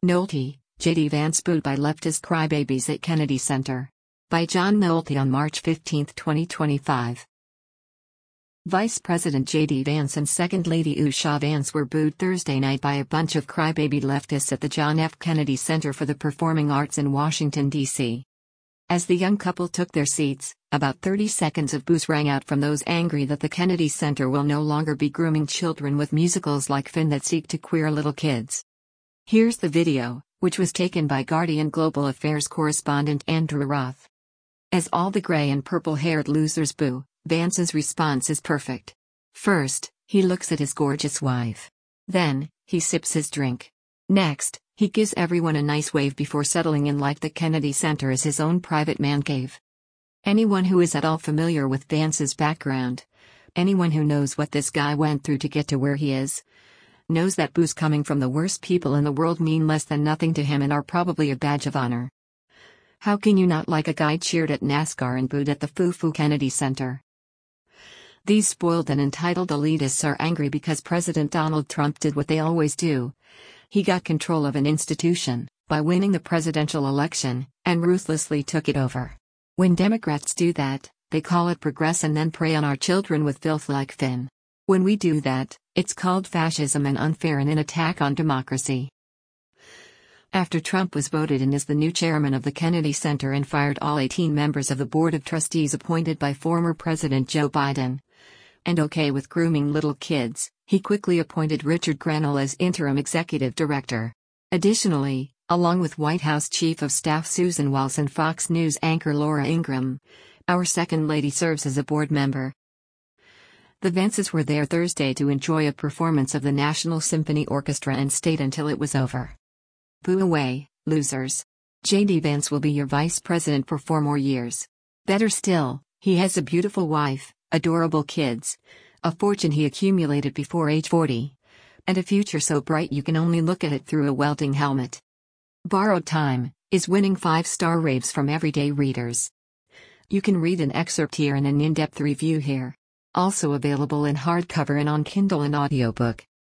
Nolte, J.D. Vance booed by leftist crybabies at Kennedy Center. By John Nolte on March 15, 2025. Vice President J.D. Vance and Second Lady Usha Vance were booed Thursday night by a bunch of crybaby leftists at the John F. Kennedy Center for the Performing Arts in Washington, D.C. As the young couple took their seats, about 30 seconds of boos rang out from those angry that the Kennedy Center will no longer be grooming children with musicals like Finn that seek to queer little kids. Here's the video, which was taken by Guardian Global Affairs correspondent Andrew Roth. As all the gray and purple-haired losers boo, Vance's response is perfect. First, he looks at his gorgeous wife. Then, he sips his drink. Next, he gives everyone a nice wave before settling in like the Kennedy Center is his own private man cave. Anyone who is at all familiar with Vance's background, anyone who knows what this guy went through to get to where he is, knows that boos coming from the worst people in the world mean less than nothing to him and are probably a badge of honor. How can you not like a guy cheered at NASCAR and booed at the Foo Kennedy Center? These spoiled and entitled elitists are angry because President Donald Trump did what they always do. He got control of an institution, by winning the presidential election, and ruthlessly took it over. When Democrats do that, they call it progress and then prey on our children with filth like Finn. When we do that, it's called fascism and unfair and an attack on democracy. After Trump was voted in as the new chairman of the Kennedy Center and fired all 18 members of the board of trustees appointed by former President Joe Biden, and okay with grooming little kids, he quickly appointed Richard Grenell as interim executive director. Additionally, along with White House Chief of Staff Susan Walls and Fox News anchor Laura Ingraham, our second lady serves as a board member. The Vances were there Thursday to enjoy a performance of the National Symphony Orchestra and stayed until it was over. Boo away, losers. J.D. Vance will be your vice president for 4 more years. Better still, he has a beautiful wife, adorable kids, a fortune he accumulated before age 40, and a future so bright you can only look at it through a welding helmet. Borrowed Time is winning 5-star raves from everyday readers. You can read an excerpt here and an in-depth review here. Also available in hardcover and on Kindle and audiobook.